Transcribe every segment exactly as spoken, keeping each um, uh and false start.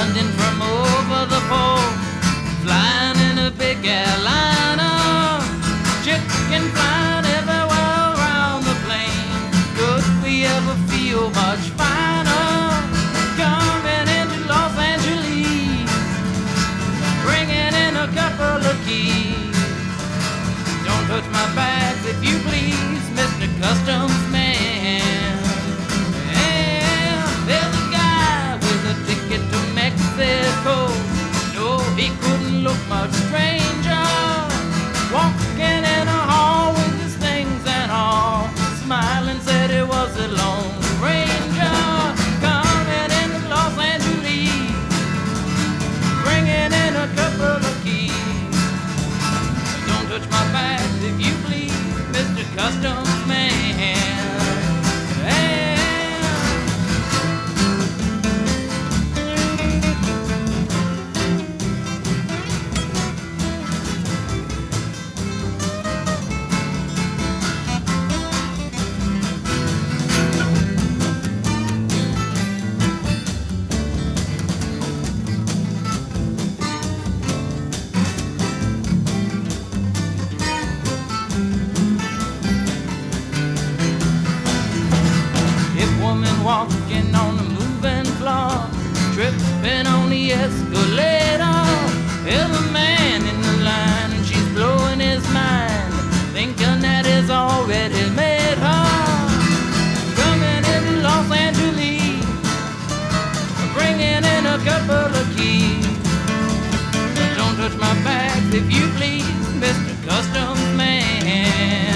London from over the pole, flying in a big airliner, chicken flying everywhere around the plane. Could we ever feel much finer? Coming into Los Angeles, bringing in a couple of keys. Don't touch my bags if you please, Mister Customs Man. Yeah, there's a guy with a ticket to Mexico. No, he couldn't look much stranger, walking in a hall with his things and all, smiling said he was a Lone Ranger, coming into Los Angeles, bringing in a couple of keys. Don't touch my bags if you please, Mister Customs Man. Woman walking on the moving floor, tripping on the escalator. There's a man in the line and she's blowing his mind, thinking that he's already made her. Coming into Los Angeles, bringing in a couple of keys. Don't touch my bags if you please, Mister Customs Man.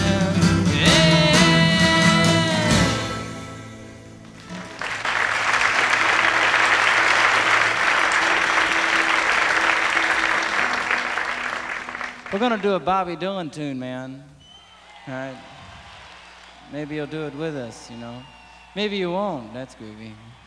We're gonna do a Bobby Dylan tune, man. All right. Maybe you'll do it with us, you know. Maybe you won't. That's groovy.